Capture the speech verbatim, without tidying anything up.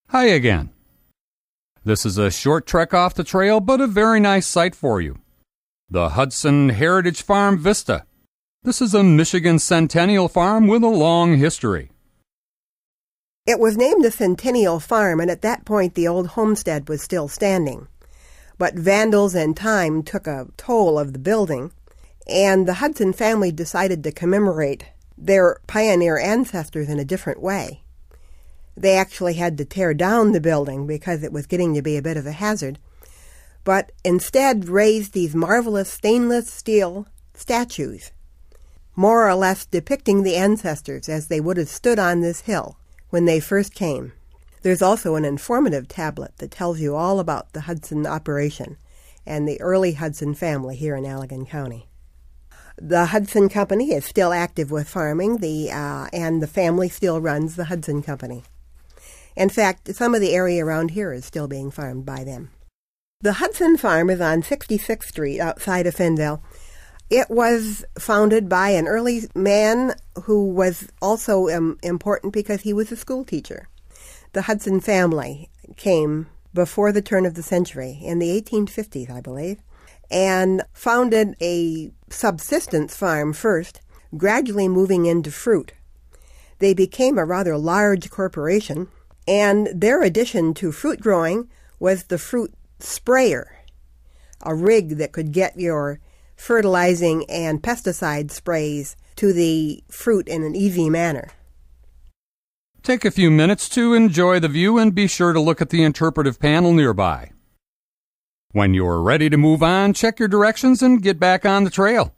Hi again. This is a short trek off the trail, but a very nice site for you. The Hudson Heritage Farm Vista. This is a Michigan Centennial farm with a long history. It was named the Centennial Farm, and at that point the old homestead was still standing. But vandals and time took a toll of the building, and the Hudson family decided to commemorate their pioneer ancestors in a different way. They actually had to tear down the building because it was getting to be a bit of a hazard, but instead raised these marvelous stainless steel statues, more or less depicting the ancestors as they would have stood on this hill when they first came. There's also an informative tablet that tells you all about the Hudson operation and the early Hudson family here in Allegan County. The Hudson Company is still active with farming, the uh, and the family still runs the Hudson Company. In fact, some of the area around here is still being farmed by them. The Hudson Farm is on sixty-sixth Street outside of Fenville. It was founded by an early man who was also um, important because he was a school teacher. The Hudson family came before the turn of the century, in the eighteen fifties, I believe, and founded a subsistence farm first, gradually moving into fruit. They became a rather large corporation, and their addition to fruit growing was the fruit sprayer, a rig that could get your fertilizing and pesticide sprays to the fruit in an easy manner. Take a few minutes to enjoy the view and be sure to look at the interpretive panel nearby. When you're ready to move on, check your directions and get back on the trail.